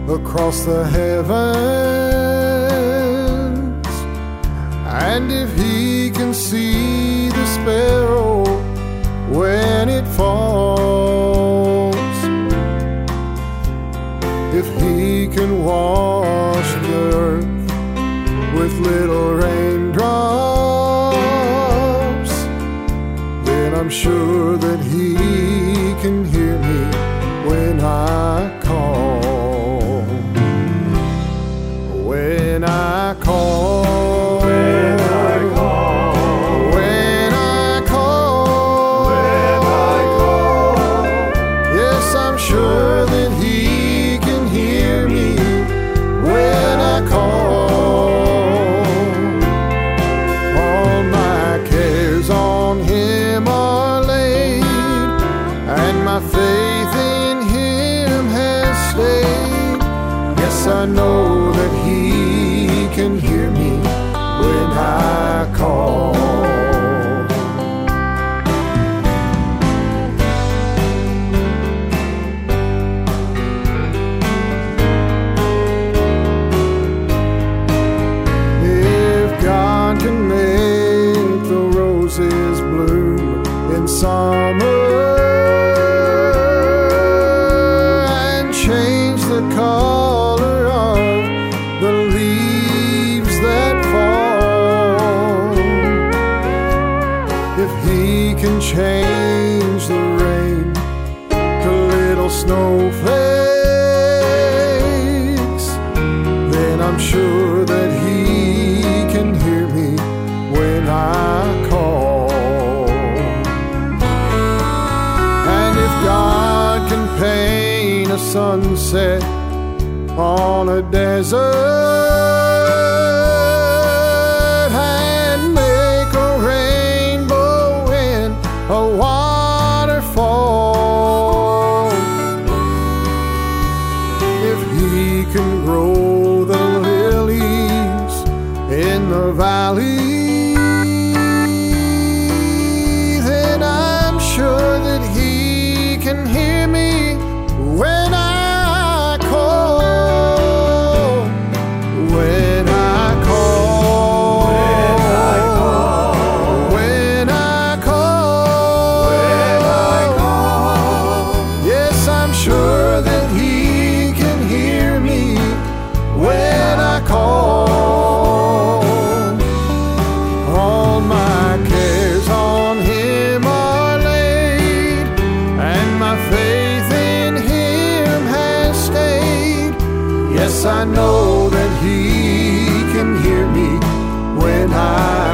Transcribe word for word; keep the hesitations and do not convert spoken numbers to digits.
across the heavens. And if he can see the sparrow when it falls, if he can wash the earth with little raindrops, then I'm sure that he can hear me when I call. When I call, when I call, when I call, when I call, yes, I'm sure that he can hear me when I call. All my cares on him are laid, and my faith in him has stayed. Yes, I know that he can hear me when I call. If God can make the roses bloom in summer and change the color of the leaves that fall, if he can change the rain to little snowflakes, then I'm sure that he can hear me when I call. And if God can paint a sunset on a desert and make a rainbow in a waterfall, if he can grow the lilies in the valley, then I'm sure that he can hear me when I I know that he can hear me when I